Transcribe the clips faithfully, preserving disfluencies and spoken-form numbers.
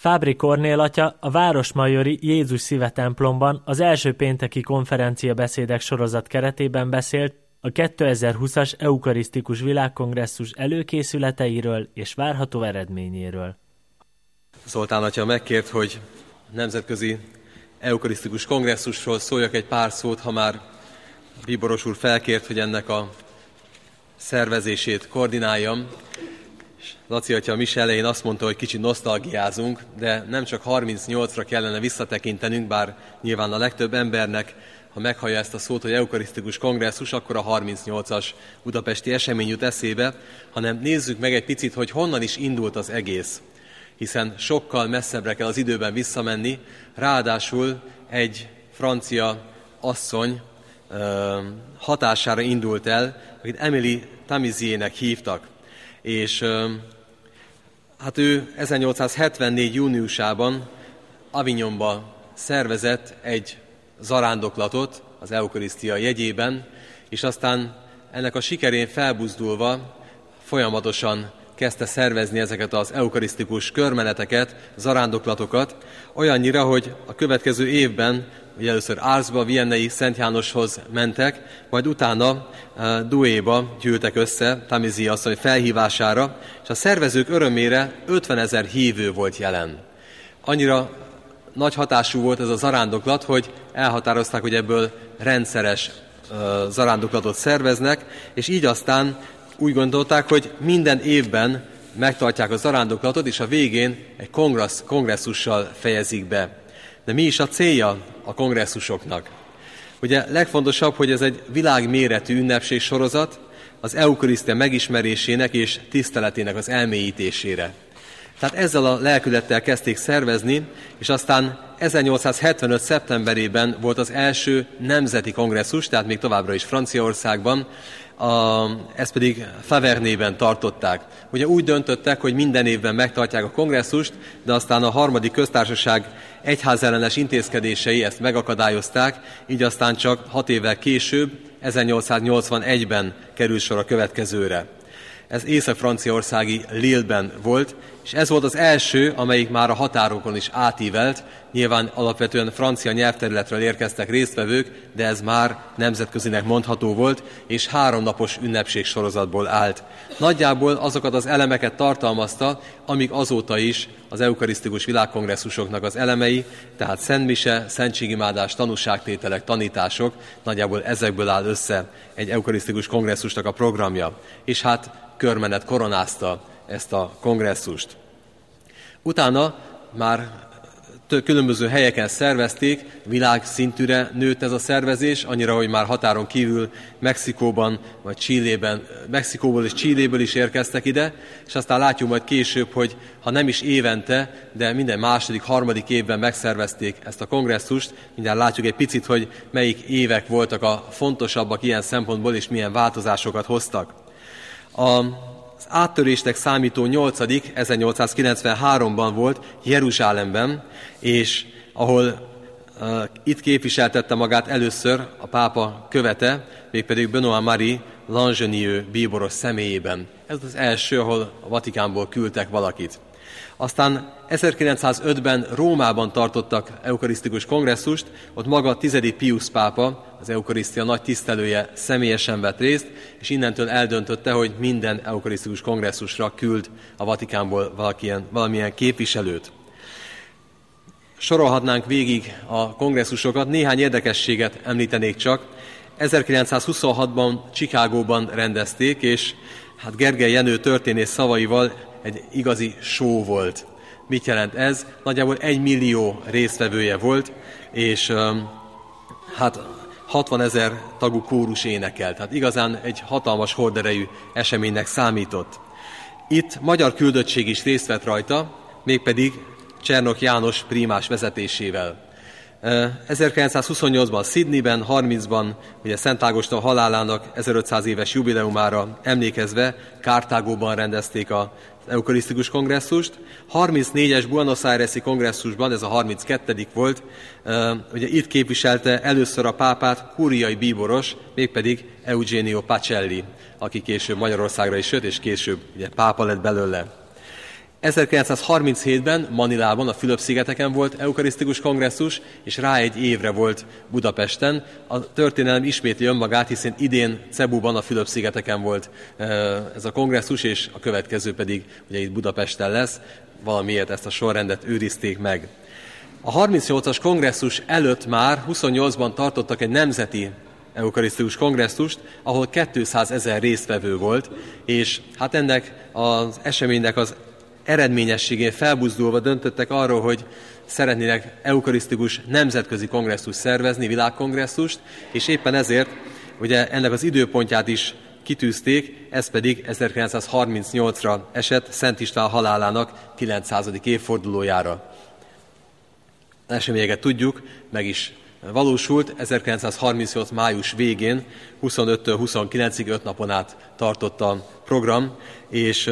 Fábri Kornél atya a Városmajori Jézus Szíve templomban az első pénteki konferencia beszédek sorozat keretében beszélt a kétezer-húszas eukarisztikus világkongresszus előkészületeiről és várható eredményéről. Zoltán atya megkért, hogy nemzetközi eukarisztikus kongresszusról szóljak egy pár szót, ha már Bíboros úr felkért, hogy ennek a szervezését koordináljam. Laci atya a mise elején azt mondta, hogy kicsit nosztalgiázunk, de nem csak harmincnyolcra kellene visszatekintenünk, bár nyilván a legtöbb embernek, ha meghallja ezt a szót, hogy eukarisztikus kongresszus, akkor a harmincnyolcas budapesti esemény jut eszébe, hanem nézzük meg egy picit, hogy honnan is indult az egész. Hiszen sokkal messzebbre kell az időben visszamenni, ráadásul egy francia asszony hatására indult el, akit Emilie Tamiziének hívtak. És hát ő ezernyolcszázhetvennégy júniusában Avignonba szervezett egy zarándoklatot az eukarisztia jegyében, és aztán ennek a sikerén felbuzdulva folyamatosan kezdte szervezni ezeket az eukarisztikus körmeneteket, zarándoklatokat, olyannyira, hogy a következő évben, ugye először Arzba, Viennei Szent Jánoshoz mentek, majd utána uh, Douéba gyűltek össze Tamizi asszony felhívására, és a szervezők örömére ötvenezer hívő volt jelen. Annyira nagy hatású volt ez a zarándoklat, hogy elhatározták, hogy ebből rendszeres uh, zarándoklatot szerveznek, és így aztán úgy gondolták, hogy minden évben megtartják a zarándoklatot, és a végén egy kongressz, kongresszussal fejezik be. De mi is a célja a kongresszusoknak? Ugye legfontosabb, hogy ez egy világméretű ünnepségsorozat az eukarisztia megismerésének és tiszteletének az elmélyítésére. Tehát ezzel a lelkülettel kezdték szervezni, és aztán ezernyolcszázhetvenöt. szeptemberében volt az első nemzeti kongresszus, tehát még továbbra is Franciaországban, a, ezt pedig Favernében tartották. Ugye úgy döntöttek, hogy minden évben megtartják a kongresszust, de aztán a harmadik köztársaság egyházellenes intézkedései ezt megakadályozták, így aztán csak hat évvel később, ezernyolcszáznyolcvanegyben került sor a következőre. Ez észak-franciaországi Lille-ben volt, és ez volt az első, amelyik már a határokon is átívelt. Nyilván alapvetően francia nyelvterületről érkeztek résztvevők, de ez már nemzetközinek mondható volt, és háromnapos ünnepségsorozatból állt. Nagyjából azokat az elemeket tartalmazta, amik azóta is az eukarisztikus világkongresszusoknak az elemei, tehát szentmise, szentségimádás, tanúságtételek, tanítások, nagyjából ezekből áll össze egy eukarisztikus kongresszusnak a programja. És hát körmenet koronázta ezt a kongresszust. Utána már több különböző helyeken szervezték, világszintűre nőtt ez a szervezés, annyira, hogy már határon kívül Mexikóban, vagy Chilében, Mexikóból és Chiléből is érkeztek ide, és aztán látjuk majd később, hogy ha nem is évente, de minden második, harmadik évben megszervezték ezt a kongresszust, mindjárt látjuk egy picit, hogy melyik évek voltak a fontosabbak ilyen szempontból, és milyen változásokat hoztak. A Az áttörésnek számító nyolcadik ezernyolcszázkilencvenháromban volt Jeruzsálemben, és ahol uh, itt képviseltette magát először a pápa követe, mégpedig Benoît Marie Langenieux bíboros személyében. Ez az első, ahol a Vatikánból küldtek valakit. Aztán ezerkilencszázötben Rómában tartottak eukarisztikus kongresszust, ott maga a tizedik Piusz pápa, az eukarisztia nagy tisztelője személyesen vett részt, és innentől eldöntötte, hogy minden eukarisztikus kongresszusra küld a Vatikánból valamilyen, valamilyen képviselőt. Sorolhatnánk végig a kongresszusokat, néhány érdekességet említenék csak. ezerkilencszázhuszonhatban Chicagóban rendezték, és hát Gergely Jenő történész szavaival egy igazi show volt. Mit jelent ez? Nagyjából egy millió résztvevője volt, és hát hatvanezer tagú kórus énekelt. Tehát igazán egy hatalmas horderejű eseménynek számított. Itt magyar küldöttség is részt vett rajta, mégpedig Csernok János prímás vezetésével. ezerkilencszázhuszonnyolcban Sydneyben, harmincban ugye Szent Ágoston halálának ezerötszáz éves jubileumára emlékezve Kartágóban rendezték az eukarisztikus kongresszust. harmincnégyes Buenos Aires-i kongresszusban, ez a harminckettedik volt, ugye itt képviselte először a pápát kúriai bíboros, mégpedig Eugenio Pacelli, aki később Magyarországra is jött, és később ugye pápa lett belőle. ezerkilencszázharminchétben Manilában, a Fülöp-szigeteken volt eukarisztikus kongresszus, és rá egy évre volt Budapesten. A történelem ismétli önmagát, hiszen idén Cebuban, a Fülöp-szigeteken volt ez a kongresszus, és a következő pedig ugye itt Budapesten lesz. Valamiért ezt a sorrendet őrizték meg. A harmincnyolcas kongresszus előtt már huszonnyolcban tartottak egy nemzeti eukarisztikus kongresszust, ahol kétszázezer résztvevő volt, és hát ennek az eseménynek az eredményességén felbuzdulva döntöttek arról, hogy szeretnének eukarisztikus nemzetközi kongresszus szervezni, világkongresszust, és éppen ezért ugye ennek az időpontját is kitűzték, ez pedig ezerkilencszázharmincnyolcra esett Szent István halálának kilencszázadik évfordulójára. Az eseményeket tudjuk, meg is valósult, ezerkilencszázharmincnyolc május végén, huszonöttől huszonkilencig öt napon át tartott a program, és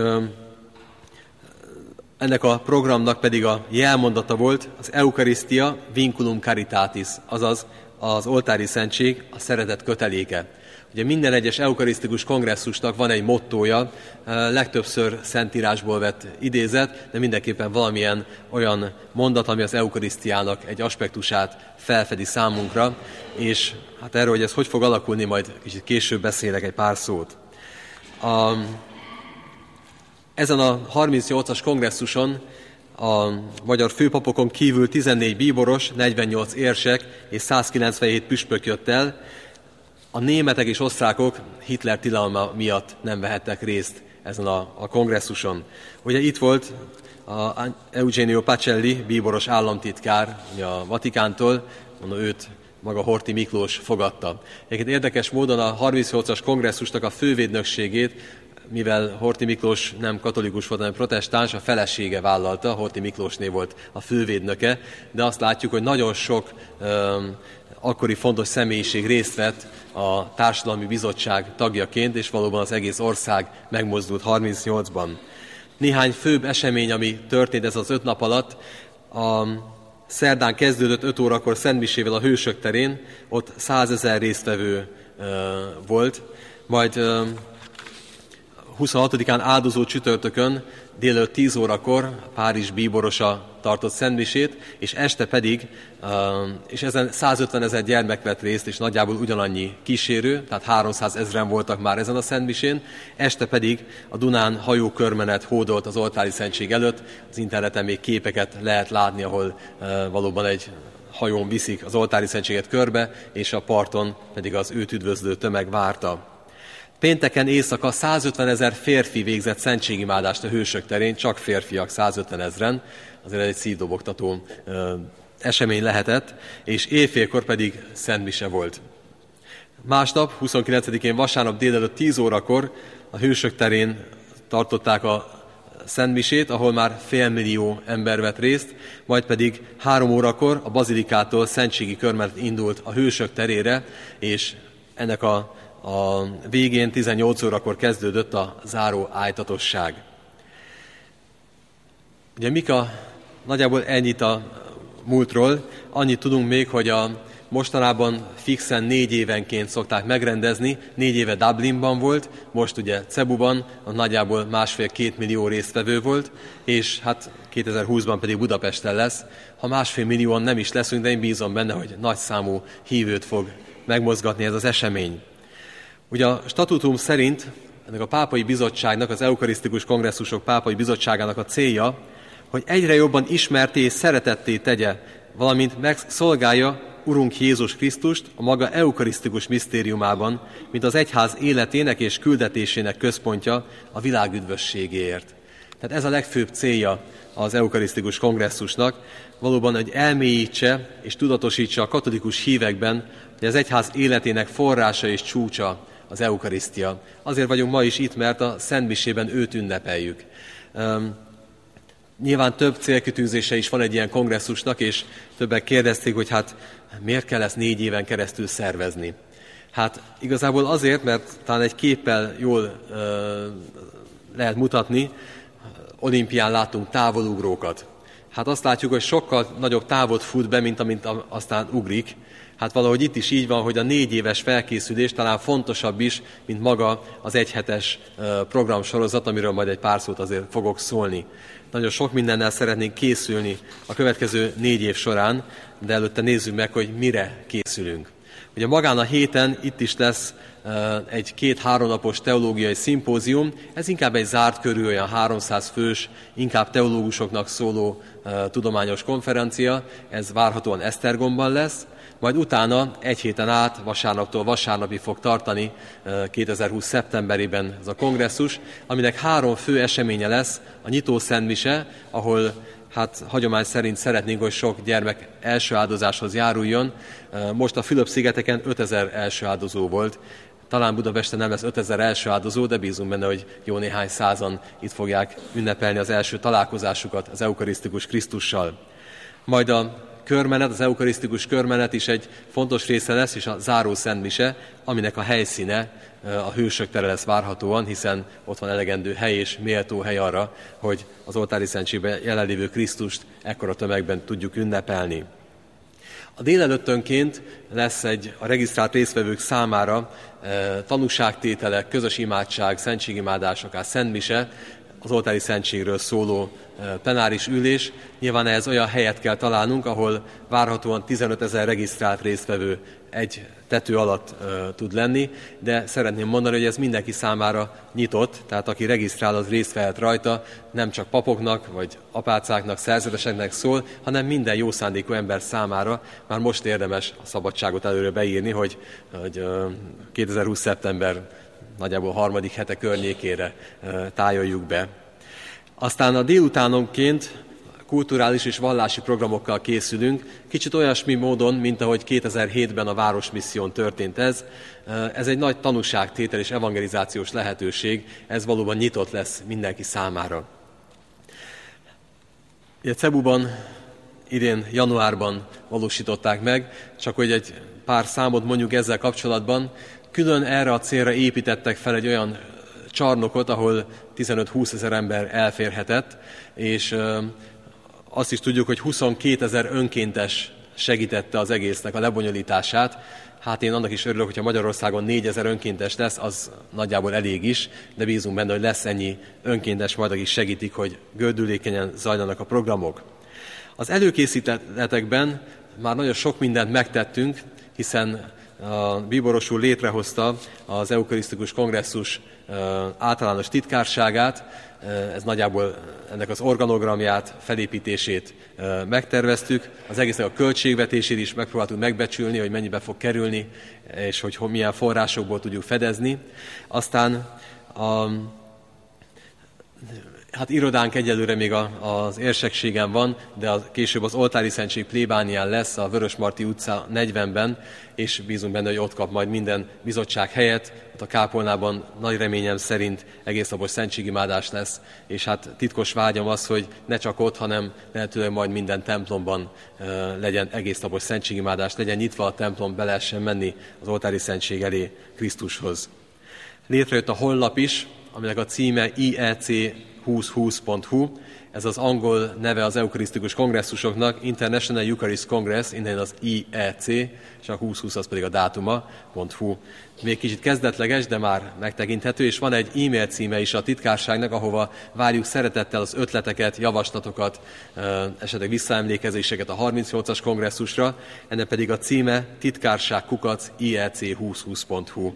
ennek a programnak pedig a jelmondata volt az Eucharistia Vinculum Caritatis, azaz az oltári szentség, a szeretet köteléke. Ugye minden egyes eukarisztikus kongresszusnak van egy mottója, legtöbbször szentírásból vett idézet, de mindenképpen valamilyen olyan mondat, ami az eukarisztiának egy aspektusát felfedi számunkra, és hát erről, hogy ez hogy fog alakulni, majd kicsit később beszélek egy pár szót. A, ezen a harmincnyolcas kongresszuson a magyar főpapokon kívül tizennégy bíboros, negyvennyolc érsek és százkilencvenhét püspök jött el. A németek és osztrákok Hitler tilalma miatt nem vehettek részt ezen a, a kongresszuson. Ugye itt volt a Eugenio Pacelli, bíboros államtitkár a Vatikántól, mondom, őt maga Horthy Miklós fogadta. Egyébként érdekes módon a harmincnyolcas kongresszusnak a fővédnökségét, mivel Horthy Miklós nem katolikus volt, hanem protestáns, a felesége vállalta, Horthy Miklósné volt a fővédnöke, de azt látjuk, hogy nagyon sok um, akkori fontos személyiség részt vett a Társadalmi Bizottság tagjaként, és valóban az egész ország megmozdult harmincnyolcban. Néhány főbb esemény, ami történt ez az öt nap alatt, a szerdán kezdődött öt órakor Szentmisével a Hősök terén, ott százezer résztvevő uh, volt, majd uh, huszonhatodikán áldozó csütörtökön délelőtt tíz órakor Párizs bíborosa tartott szentmisét, és este pedig, és ezen százötvenezer gyermek vett részt, és nagyjából ugyanannyi kísérő, tehát háromszázezren voltak már ezen a szentmisén, este pedig a Dunán hajókörmenet hódolt az oltári szentség előtt, az interneten még képeket lehet látni, ahol valóban egy hajón viszik az oltári szentséget körbe, és a parton pedig az őt üdvözlő tömeg várta. Pénteken éjszaka százötvenezer férfi végzett szentségimádást a Hősök terén, csak férfiak százötvenezren, azért egy szívdobogtató ö, esemény lehetett, és éjfélkor pedig szentmise volt. Másnap, huszonkilencedikén vasárnap délelőtt tíz órakor a Hősök terén tartották a szentmisét, ahol már félmillió ember vett részt, majd pedig három órakor a bazilikától szentségi körmenet indult a Hősök terére, és ennek a A végén tizennyolc órakor kezdődött a záró ájtatosság. Ugye mik a, nagyjából ennyit a múltról, annyit tudunk még, hogy a mostanában fixen négy évenként szokták megrendezni, négy éve Dublinban volt, most ugye Cebuban a nagyjából másfél-két millió résztvevő volt, és hát kétezer-húszban pedig Budapesten lesz. Ha másfél millióan nem is leszünk, de én bízom benne, hogy nagy számú hívőt fog megmozgatni ez az esemény. Ugye a statutum szerint ennek a pápai bizottságnak, az eukarisztikus kongresszusok pápai bizottságának a célja, hogy egyre jobban ismerté és szeretetté tegye, valamint megszolgálja Urunk Jézus Krisztust a maga eukarisztikus misztériumában, mint az egyház életének és küldetésének központja a világ üdvösségéért. Tehát ez a legfőbb célja az eukarisztikus kongresszusnak, valóban, hogy elmélyítse és tudatosítsa a katolikus hívekben, hogy az egyház életének forrása és csúcsa az eukarisztia. Azért vagyunk ma is itt, mert a szentmisében őt ünnepeljük. Um, nyilván több célkitűzése is van egy ilyen kongresszusnak, és többek kérdezték, hogy hát miért kell ezt négy éven keresztül szervezni. Hát igazából azért, mert talán egy képpel jól uh, lehet mutatni, olimpián látunk távolugrókat. Hát azt látjuk, hogy sokkal nagyobb távot fut be, mint amint aztán ugrik. Hát valahogy itt is így van, hogy a négy éves felkészülés talán fontosabb is, mint maga az egyhetes programsorozat, amiről majd egy pár szót azért fogok szólni. nagyon sok mindennel szeretnénk készülni a következő négy év során, de előtte nézzük meg, hogy mire készülünk. Ugye magán a héten itt is lesz egy két-három napos teológiai szimpózium, ez inkább egy zárt körű, olyan háromszáz fős, inkább teológusoknak szóló tudományos konferencia, ez várhatóan Esztergomban lesz, majd utána egy héten át, vasárnaptól vasárnapig fog tartani kétezer-húsz szeptemberében ez a kongresszus, aminek három fő eseménye lesz, a nyitó szentmise, ahol hát hagyomány szerint szeretnénk, hogy sok gyermek első áldozáshoz járuljon. Most a Fülöp-szigeteken ötezer első áldozó volt. Talán Budapesten nem lesz ötezer első áldozó, de bízunk benne, hogy jó néhány százan itt fogják ünnepelni az első találkozásukat az eukarisztikus Krisztussal. Majd a körmenet, az eukarisztikus körmenet is egy fontos része lesz, és a záró szentmise, aminek a helyszíne a hősök tere lesz várhatóan, hiszen ott van elegendő hely és méltó hely arra, hogy az oltári szentségben jelenlévő Krisztust ekkora tömegben tudjuk ünnepelni. A délelőttönként lesz egy a regisztrált résztvevők számára e, tanúságtételek, közös imádság, szentségimádás, akár szentmise, az oltári szentségről szóló e, plenáris ülés. Nyilván ehhez olyan helyet kell találnunk, ahol várhatóan tizenötezer regisztrált résztvevő egy tető alatt e, tud lenni, de szeretném mondani, hogy ez mindenki számára nyitott, tehát aki regisztrál, az részt vehet rajta, nem csak papoknak, vagy apácáknak, szerzeteseknek szól, hanem minden jó szándékú ember számára. Már most érdemes a szabadságot előre beírni, hogy, hogy e, kétezer-húsz szeptember nagyjából harmadik hete környékére e, tájoljuk be. Aztán a délutánonként kulturális és vallási programokkal készülünk, kicsit olyasmi módon, mint ahogy kétezer-hétben a Városmisszión történt ez. Ez egy nagy tanúságtétel és evangelizációs lehetőség, ez valóban nyitott lesz mindenki számára. A Cebuban idén januárban valósították meg, csak hogy egy pár számot mondjuk ezzel kapcsolatban, külön erre a célra építettek fel egy olyan csarnokot, ahol tizenöt-húsz ezer ember elférhetett, és azt is tudjuk, hogy huszonkétezer önkéntes segítette az egésznek a lebonyolítását. Hát én annak is örülök, hogyha Magyarországon négyezer önkéntes lesz, az nagyjából elég is, de bízunk benne, hogy lesz ennyi önkéntes majd, akik segítik, hogy gördülékenyen zajlanak a programok. Az előkészítletekben már nagyon sok mindent megtettünk, hiszen a Bíboros úr létrehozta az eukarisztikus kongresszus általános titkárságát, ez nagyjából ennek az organogramját, felépítését megterveztük, az egésznek a költségvetését is megpróbáltuk megbecsülni, hogy mennyibe fog kerülni, és hogy milyen forrásokból tudjuk fedezni. Aztán a, hát irodánk egyelőre még a, az érsekségen van, de a, később az oltári szentség plébánián lesz a Vörösmarty utca negyvenben, és bízunk benne, hogy ott kap majd minden bizottság helyet. Ott a kápolnában nagy reményem szerint egésznapos szentségimádás lesz, és hát titkos vágyam az, hogy ne csak ott, hanem lehetőleg majd minden templomban uh, legyen egésznapos szentségimádás, legyen nyitva a templom, be lehessen menni az oltári szentség elé Krisztushoz. Létrejött a honlap is, aminek a címe i e c húsz húsz pont hu, ez az angol neve az eukarisztikus kongresszusoknak, International Eucharist Congress, innen az I E C, és a húsz húsz az pedig a dátuma, .hu. Még kicsit kezdetleges, de már megtekinthető, és van egy e-mail címe is a titkárságnak, ahova várjuk szeretettel az ötleteket, javaslatokat, esetleg visszaemlékezéseket a harmincnyolcas kongresszusra, ennek pedig a címe titkárság kukac i e c húsz húsz pont hu.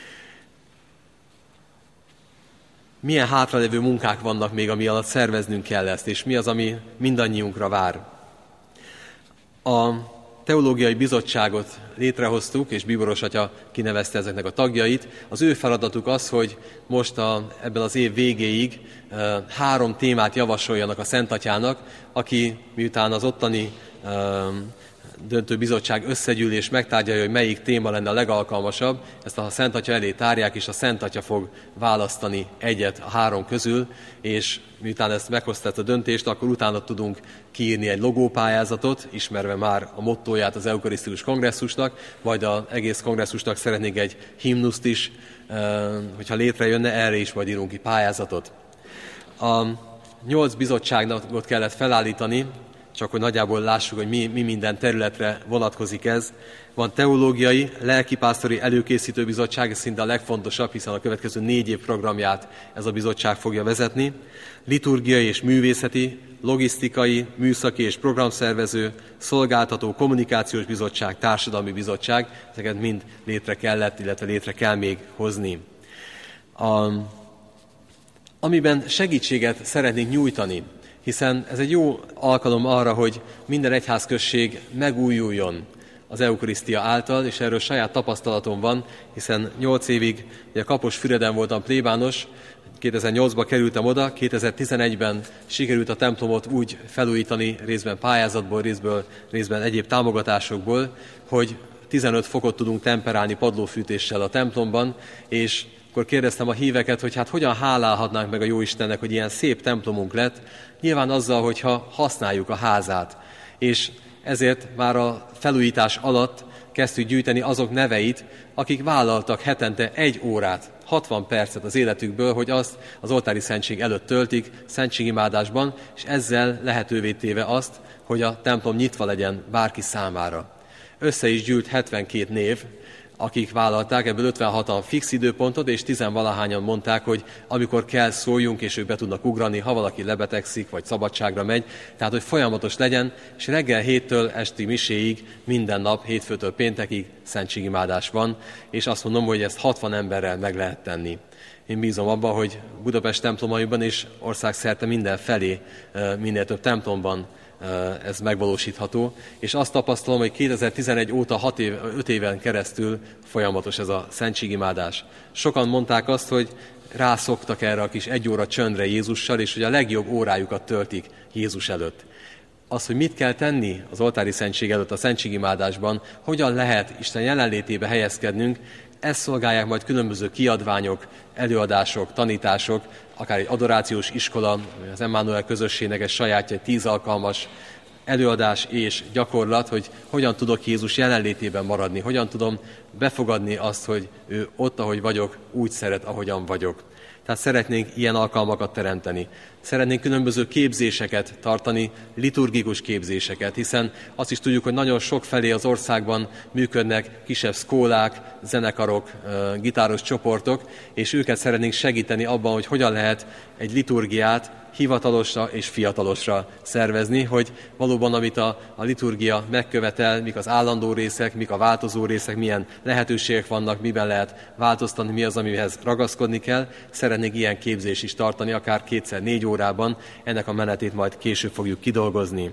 Milyen hátralévő munkák vannak még, ami alatt szerveznünk kell ezt, és mi az, ami mindannyiunkra vár. A teológiai bizottságot létrehoztuk, és Bíboros atya kinevezte ezeknek a tagjait. Az ő feladatuk az, hogy most a, ebben az év végéig e, három témát javasoljanak a Szent Atyának, aki miután az ottani e, döntőbizottság összegyűlés megtárgyalja, hogy melyik téma lenne a legalkalmasabb, ezt a Szent Atya elé tárják, és a Szent Atya fog választani egyet a három közül, és miután ezt meghozta ezt a döntést, akkor utána tudunk kiírni egy logópályázatot, ismerve már a mottóját az eukarisztikus kongresszusnak, majd az egész kongresszusnak szeretnénk egy himnuszt is, hogyha létrejönne, erre is majd írunk ki pályázatot. A nyolc bizottságot kellett felállítani, csak hogy nagyjából lássuk, hogy mi, mi minden területre vonatkozik ez. Van teológiai, lelkipásztori előkészítő bizottság, ez szinte a legfontosabb, hiszen a következő négy év programját ez a bizottság fogja vezetni. Liturgiai és művészeti, logisztikai, műszaki és programszervező, szolgáltató, kommunikációs bizottság, társadalmi bizottság, ezeket mind létre kellett, illetve létre kell még hozni. A, amiben segítséget szeretnénk nyújtani, hiszen ez egy jó alkalom arra, hogy minden egyházközség megújuljon az eukarisztia által, és erről saját tapasztalatom van, hiszen nyolc évig ugye Kaposfüreden voltam plébános, kétezer-nyolcban kerültem oda, kétezer-tizenegyben sikerült a templomot úgy felújítani, részben pályázatból, részből, részben egyéb támogatásokból, hogy tizenöt fokot tudunk temperálni padlófűtéssel a templomban, és akkor kérdeztem a híveket, hogy hát hogyan hálálhatnánk meg a Jóistennek, hogy ilyen szép templomunk lett, nyilván azzal, hogyha használjuk a házát. És ezért már a felújítás alatt kezdtük gyűjteni azok neveit, akik vállaltak hetente egy órát, hatvan percet az életükből, hogy azt az oltári szentség előtt töltik, szentségimádásban, és ezzel lehetővé téve azt, hogy a templom nyitva legyen bárki számára. Össze is gyűlt hetvenkét név, akik vállalták, ebből ötvenhatan fix időpontot, és tizenvalahányan mondták, hogy amikor kell, szóljunk, és ők be tudnak ugrani, ha valaki lebetegszik, vagy szabadságra megy, tehát hogy folyamatos legyen, és reggel héttől esti miséig, minden nap, hétfőtől péntekig szentségimádás van, és azt mondom, hogy ezt hatvan emberrel meg lehet tenni. Én bízom abban, hogy Budapest templomaiban és országszerte mindenfelé, minél több templomban ez megvalósítható, és azt tapasztalom, hogy kétezer-tizenegy óta hat év, öt éven keresztül folyamatos ez a szentségimádás. Sokan mondták azt, hogy rászoktak erre a kis egy óra csöndre Jézussal, és hogy a legjobb órájukat töltik Jézus előtt. Az, hogy mit kell tenni az oltári szentség előtt a szentségimádásban, hogyan lehet Isten jelenlétébe helyezkednünk, ezt szolgálják majd különböző kiadványok, előadások, tanítások, akár egy adorációs iskola, az Emmanuel közösségnek egy sajátja, egy tíz alkalmas előadás és gyakorlat, hogy hogyan tudok Jézus jelenlétében maradni, hogyan tudom befogadni azt, hogy ő ott, ahogy vagyok, úgy szeret, ahogyan vagyok. Tehát szeretnénk ilyen alkalmakat teremteni. Szeretnénk különböző képzéseket tartani, liturgikus képzéseket, hiszen azt is tudjuk, hogy nagyon sok felé az országban működnek kisebb szkólák, zenekarok, gitáros csoportok, és őket szeretnénk segíteni abban, hogy hogyan lehet egy liturgiát hivatalosra és fiatalosra szervezni, hogy valóban amit a, a liturgia megkövetel, mik az állandó részek, mik a változó részek, milyen lehetőségek vannak, miben lehet változtatni, mi az, amihez ragaszkodni kell. Szeretnénk ilyen képzést is tartani, akár kétszer négy órában, ennek a menetét majd később fogjuk kidolgozni.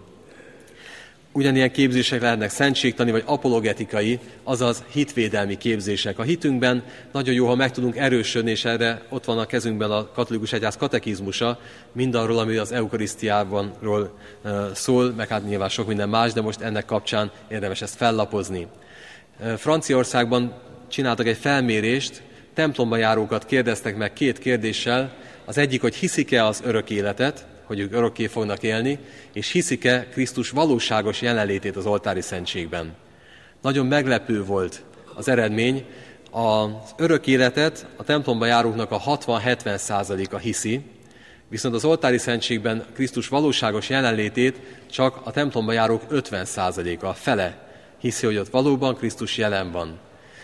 Ugyanilyen képzések lehetnek szentségtani vagy apologetikai, azaz hitvédelmi képzések. A hitünkben nagyon jó, ha meg tudunk erősödni, és erre ott van a kezünkben a katolikus egyház katekizmusa, mindarról, ami az eukarisztiábanról szól, meg hát nyilván sok minden más, de most ennek kapcsán érdemes ezt fellapozni. Franciaországban csináltak egy felmérést, templomba járókat kérdeztek meg két kérdéssel, az egyik, hogy hiszik-e az örök életet, hogy ők örökké fognak élni, és hiszik-e Krisztus valóságos jelenlétét az oltári szentségben. Nagyon meglepő volt az eredmény. Az örök életet a templomba járóknak a hatvan-hetven százaléka hiszi, viszont az oltári szentségben Krisztus valóságos jelenlétét csak a templomba járók ötven százaléka, a fele hiszi, hogy ott valóban Krisztus jelen van.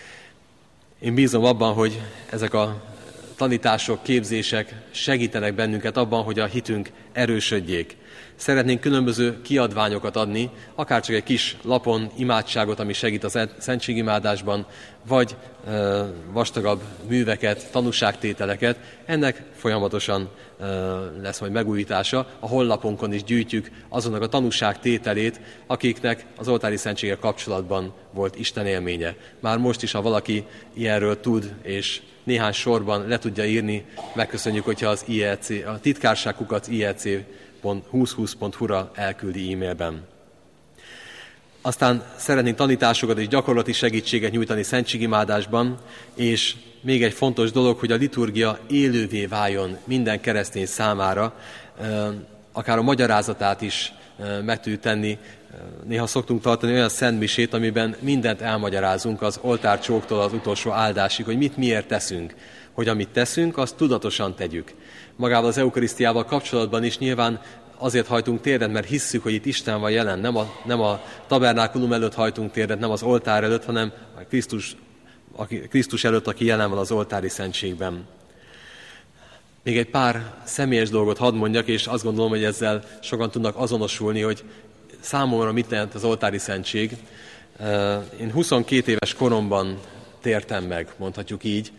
Én bízom abban, hogy ezek a tanítások, képzések segítenek bennünket abban, hogy a hitünk erősödjék. Szeretnénk különböző kiadványokat adni, akár csak egy kis lapon imádságot, ami segít a szentségimádásban, vagy e, vastagabb műveket, tanúságtételeket. Ennek folyamatosan e, lesz majd megújítása. A honlapunkon is gyűjtjük azonnak a tanúságtételét, akiknek az oltári szentséggel kapcsolatban volt Isten élménye. Már most is, ha valaki ilyenről tud, és néhány sorban le tudja írni, megköszönjük, hogyha az i e cé, a titkárságkukat i e cé pont húsz pont hu-ra elküldi e-mailben. Aztán szeretnénk tanításokat és gyakorlati segítséget nyújtani szentségimádásban, és még egy fontos dolog, hogy a liturgia élővé váljon minden keresztény számára, akár a magyarázatát is meg tudjuk tenni. Néha szoktunk tartani olyan szentmisét, amiben mindent elmagyarázunk az oltárcsóktól az utolsó áldásig, hogy mit miért teszünk, hogy amit teszünk, azt tudatosan tegyük. Magával az eukarisztiával kapcsolatban is nyilván azért hajtunk térdet, mert hisszük, hogy itt Isten van jelen. Nem a, nem a tabernákulum előtt hajtunk térdet, nem az oltár előtt, hanem a Krisztus, aki, Krisztus előtt, aki jelen van az oltári szentségben. Még egy pár személyes dolgot hadd mondjak, és azt gondolom, hogy ezzel sokan tudnak azonosulni, hogy számomra mit jelent az oltári szentség. Én huszonkét éves koromban tértem meg, mondhatjuk így.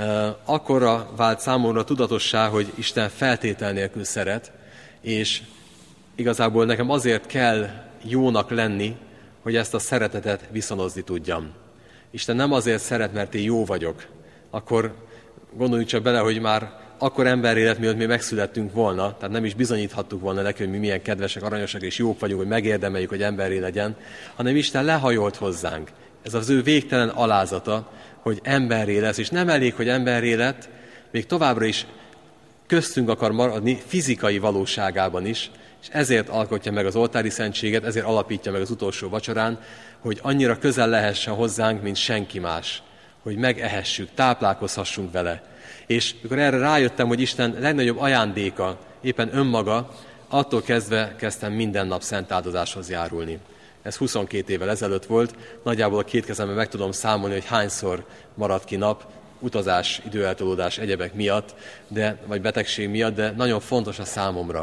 Akkorra vált számomra tudatossá, hogy Isten feltétel nélkül szeret, és igazából nekem azért kell jónak lenni, hogy ezt a szeretetet viszonozni tudjam. Isten nem azért szeret, mert én jó vagyok. Akkor gondoljunk csak bele, hogy már akkor emberélet, mielőtt mi megszülettünk volna, tehát nem is bizonyíthattuk volna neki, hogy mi milyen kedvesek, aranyosak és jók vagyunk, hogy megérdemeljük, hogy emberré legyen, hanem Isten lehajolt hozzánk. Ez az ő végtelen alázata, hogy emberré lesz, és nem elég, hogy emberré lett, még továbbra is köztünk akar maradni fizikai valóságában is, és ezért alkotja meg az oltári szentséget, ezért alapítja meg az utolsó vacsorán, hogy annyira közel lehessen hozzánk, mint senki más, hogy megehessük, táplálkozhassunk vele. És mikor erre rájöttem, hogy Isten legnagyobb ajándéka éppen önmaga, attól kezdve kezdtem minden nap szent áldozáshoz járulni. Ez huszonkét évvel ezelőtt volt, nagyjából a két kezemben meg tudom számolni, hogy hányszor maradt ki nap, utazás, időeltolódás, egyebek miatt, de, vagy betegség miatt, de nagyon fontos a számomra.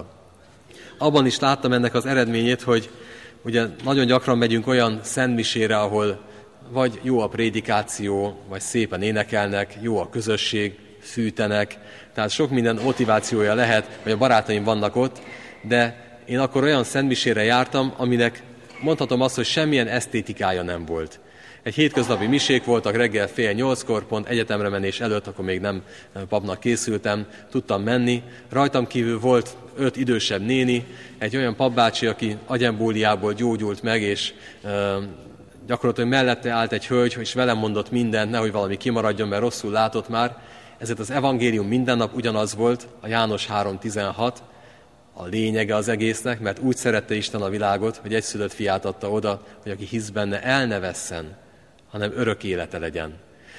Abban is láttam ennek az eredményét, hogy ugye nagyon gyakran megyünk olyan szentmisére, ahol vagy jó a prédikáció, vagy szépen énekelnek, jó a közösség, fűtenek, tehát sok minden motivációja lehet, vagy a barátaim vannak ott, de én akkor olyan szentmisére jártam, aminek mondhatom azt, hogy semmilyen esztétikája nem volt. Egy hétköznapi misék voltak reggel fél nyolckor, pont egyetemre menés előtt, akkor még nem papnak készültem, tudtam menni. Rajtam kívül volt öt idősebb néni, egy olyan papbácsi, aki agyembóliából gyógyult meg, és e, gyakorlatilag mellette állt egy hölgy, és velem mondott mindent, nehogy valami kimaradjon, mert rosszul látott már. Ezért az evangélium minden nap ugyanaz volt, a János három tizenhat, a lényege az egésznek, mert úgy szerette Isten a világot, hogy egyszülött fiát adta oda, hogy aki hisz benne, el ne vesszen, hanem örök élete legyen.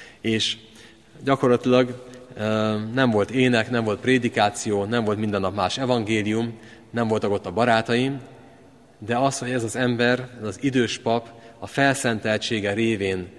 És gyakorlatilag nem volt ének, nem volt prédikáció, nem volt minden nap más evangélium, nem voltak ott a barátaim, de az, hogy ez az ember, ez az idős pap a felszenteltsége révén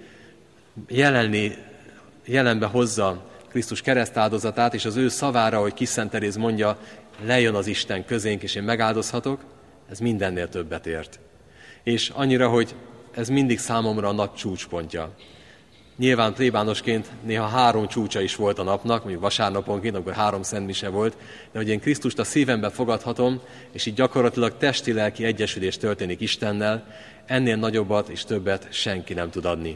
jelenni, jelenbe hozza Krisztus keresztáldozatát, és az ő szavára, hogy Kis Szent Teréz mondja, lejön az Isten közénk, és én megáldozhatok, ez mindennél többet ért. És annyira, hogy ez mindig számomra a nap csúcspontja. Nyilván plébánosként néha három csúcsa is volt a napnak, mondjuk vasárnaponként, amikor három szentmise volt, de hogy én Krisztust a szívembe fogadhatom, és így gyakorlatilag testi-lelki egyesülés történik Istennel, ennél nagyobbat és többet senki nem tud adni.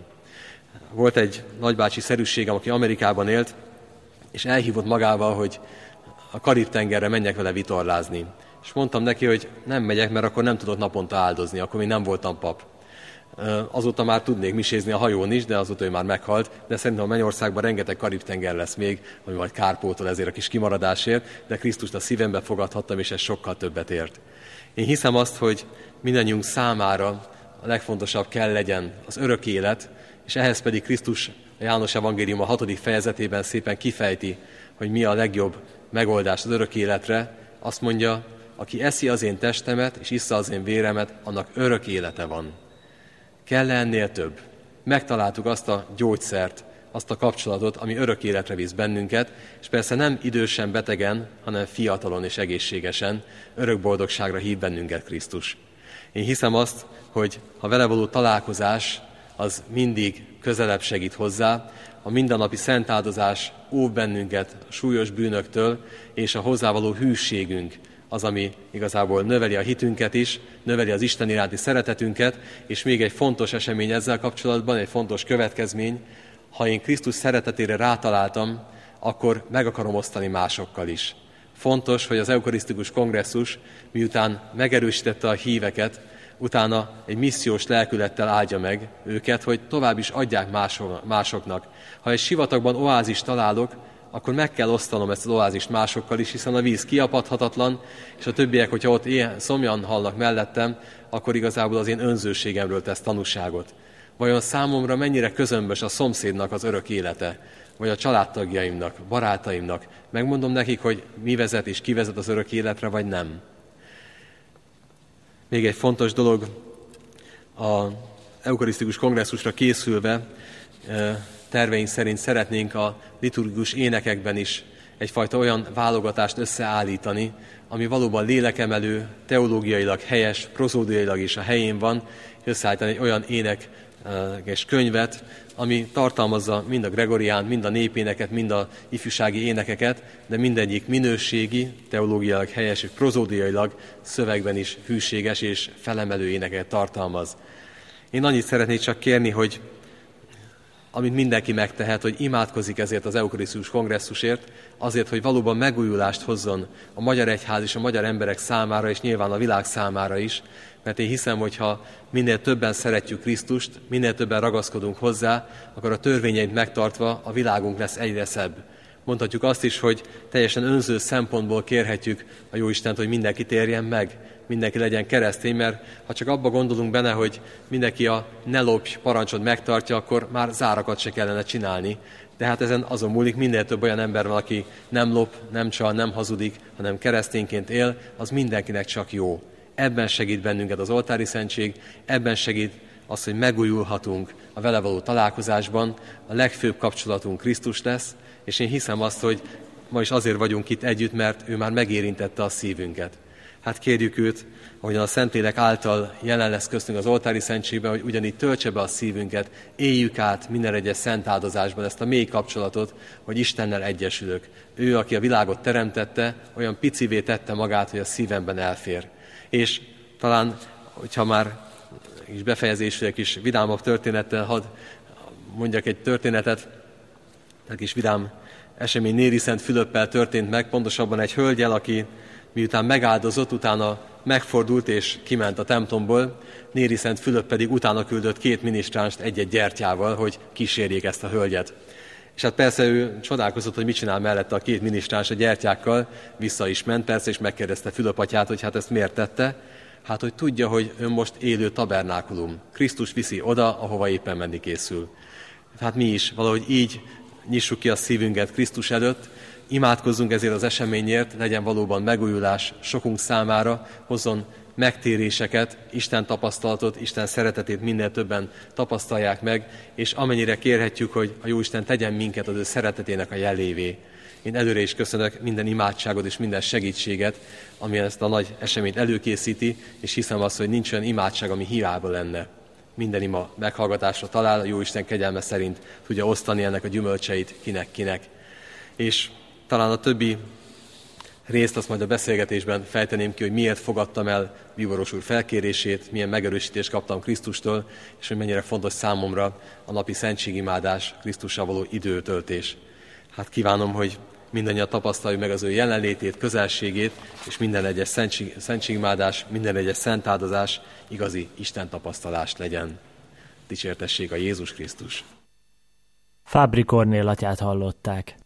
Volt egy nagybácsi szerűségem, aki Amerikában élt, és elhívott magával, hogy a Karib-tengerre menjek vele vitorlázni. És mondtam neki, hogy nem megyek, mert akkor nem tudott naponta áldozni, akkor még nem voltam pap. Azóta már tudnék misézni a hajón is, de azóta ő már meghalt, de szerintem a Mennyországban rengeteg Karib-tenger lesz még, ami majd kárpótol ezért a kis kimaradásért, de Krisztust a szívembe fogadhattam, és ez sokkal többet ért. Én hiszem azt, hogy mindannyiunk számára a legfontosabb kell legyen az örök élet, és ehhez pedig Krisztus a János evangélium a hatodik fejezetében szépen kifejti, hogy mi a legjobb megoldás az örök életre. Azt mondja, aki eszi az én testemet, és issza az én véremet, annak örök élete van. Kell ennél több. Megtaláltuk azt a gyógyszert, azt a kapcsolatot, ami örök életre visz bennünket, és persze nem idősen, betegen, hanem fiatalon és egészségesen örök boldogságra hív bennünket Krisztus. Én hiszem azt, hogy a vele való találkozás az mindig közelebb segít hozzá, a mindennapi szentáldozás óv bennünket a súlyos bűnöktől, és a hozzávaló hűségünk az, ami igazából növeli a hitünket is, növeli az Isten iránti szeretetünket, és még egy fontos esemény ezzel kapcsolatban, egy fontos következmény, ha én Krisztus szeretetére rátaláltam, akkor meg akarom osztani másokkal is. Fontos, hogy az eukarisztikus kongresszus, miután megerősítette a híveket, utána egy missziós lelkülettel áldja meg őket, hogy tovább is adják másoknak. Ha egy sivatagban oázist találok, akkor meg kell osztanom ezt az oázist másokkal is, hiszen a víz kiapadhatatlan, és a többiek, hogyha ott ilyen szomjan halnak mellettem, akkor igazából az én önzőségemről tesz tanúságot. Vajon számomra mennyire közömbös a szomszédnak az örök élete, vagy a családtagjaimnak, barátaimnak? Megmondom nekik, hogy mi vezet és ki vezet az örök életre, vagy nem? Még egy fontos dolog, az eukarisztikus kongresszusra készülve terveink szerint szeretnénk a liturgikus énekekben is egyfajta olyan válogatást összeállítani, ami valóban lélekemelő, teológiailag helyes, prozódiailag is a helyén van, összeállítani egy olyan énekes könyvet, ami tartalmazza mind a gregorián, mind a népéneket, mind a ifjúsági énekeket, de mindegyik minőségi, teológiailag helyes és prozódiailag szövegben is hűséges és felemelő éneket tartalmaz. Én annyit szeretnék csak kérni, hogy amit mindenki megtehet, hogy imádkozik ezért az eukarisztikus kongresszusért, azért, hogy valóban megújulást hozzon a magyar egyház és a magyar emberek számára, és nyilván a világ számára is, mert én hiszem, hogy ha minél többen szeretjük Krisztust, minél többen ragaszkodunk hozzá, akkor a törvényeit megtartva a világunk lesz egyre szebb. Mondhatjuk azt is, hogy teljesen önző szempontból kérhetjük a Jóistent, hogy mindenki térjen meg, mindenki legyen keresztény, mert ha csak abba gondolunk benne, hogy mindenki a ne lopj parancsot megtartja, akkor már zárakat se kellene csinálni. De hát ezen azon múlik, minél több olyan ember van, aki nem lop, nem csal, nem hazudik, hanem keresztényként él, az mindenkinek csak jó. Ebben segít bennünket az oltári szentség, ebben segít az, hogy megújulhatunk a vele való találkozásban, a legfőbb kapcsolatunk Krisztus lesz, és én hiszem azt, hogy ma is azért vagyunk itt együtt, mert ő már megérintette a szívünket. Hát kérjük őt, ahogyan a Szentlélek által jelen lesz köztünk az oltári szentségben, hogy ugyanígy töltse be a szívünket, éljük át minden egyes szent áldozásban ezt a mély kapcsolatot, hogy Istennel egyesülök. Ő, aki a világot teremtette, olyan picivé tette magát, hogy a szívemben elfér. És talán, hogyha már is befejezésre egy kis vidámabb történettel, hadd mondjak egy történetet, egy kis vidám esemény Néri Szent Fülöppel történt meg, pontosabban egy hölgyel, aki miután megáldozott, utána megfordult és kiment a templomból, Néri Szent Fülöp pedig utána küldött két minisztránst egy-egy gyertyával, hogy kísérjék ezt a hölgyet. És hát persze ő csodálkozott, hogy mit csinál mellette a két minisztráns a gyertyákkal, vissza is ment persze, és megkérdezte Fülöp atyát, hogy hát ezt miért tette. Hát, hogy tudja, hogy ön most élő tabernákulum. Krisztus viszi oda, ahova éppen menni készül. Hát mi is valahogy így nyissuk ki a szívünket Krisztus előtt, imádkozzunk ezért az eseményért, legyen valóban megújulás sokunk számára, hozzon megtéréseket, Isten tapasztalatot, Isten szeretetét minél többen tapasztalják meg, és amennyire kérhetjük, hogy a Jóisten tegyen minket az ő szeretetének a jelévé. Én előre is köszönök minden imádságot és minden segítséget, ami ezt a nagy eseményt előkészíti, és hiszem azt, hogy nincs olyan imádság, ami hiába lenne. Minden ima meghallgatásra talál, a Jóisten kegyelme szerint tudja osztani ennek a gyümölcseit kinek-kinek. És talán a többi részt azt majd a beszélgetésben fejteném ki, hogy miért fogadtam el Bíboros úr felkérését, milyen megerősítést kaptam Krisztustól, és hogy mennyire fontos számomra a napi szentségimádás, Krisztussal való időtöltés. Hát kívánom, hogy mindannyian tapasztaljuk meg az ő jelenlétét, közelségét, és minden egyes szentség, szentségimádás, minden egyes szentáldozás igazi Isten tapasztalást legyen. Dicsértessék a Jézus Krisztus! Fábri Kornél atyát hallották.